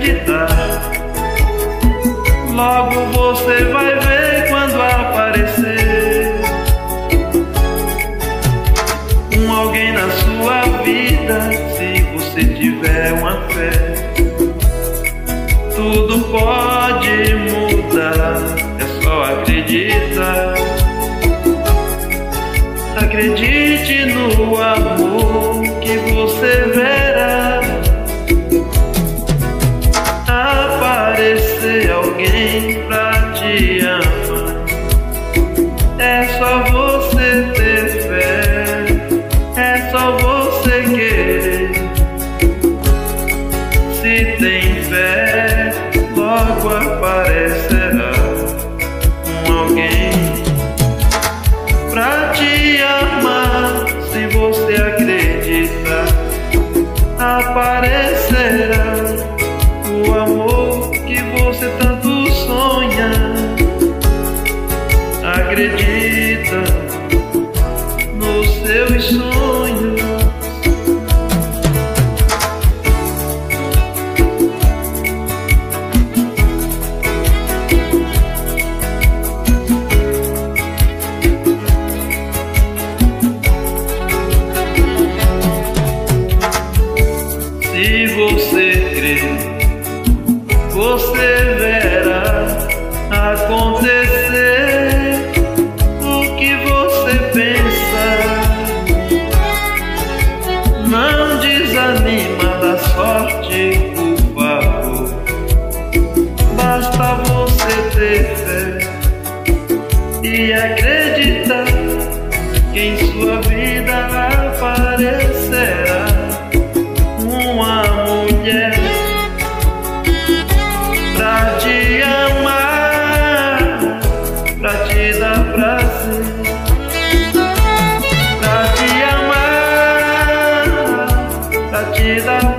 acreditar. Logo você vai ver quando aparecer alguém na sua vida. Se você tiver uma fé, tudo pode mudar. É só acreditar. Acredite no amor que você verá aparecer alguém pra te amar. É só você ter fé, é só você querer. Se tem fé, logo aparecerá alguém pra te amar. Se você acreditar, aparecerá o amor que você tanto sonha. Acredita nos seus sonhos. Se você crer, você verá acontecer o que você pensa. Não desanima da sorte, por favor. Basta você ter fé e acreditar que em sua vida aparecerá uma mulher pra te amar, pra te dar prazer, pra te amar, pra te dar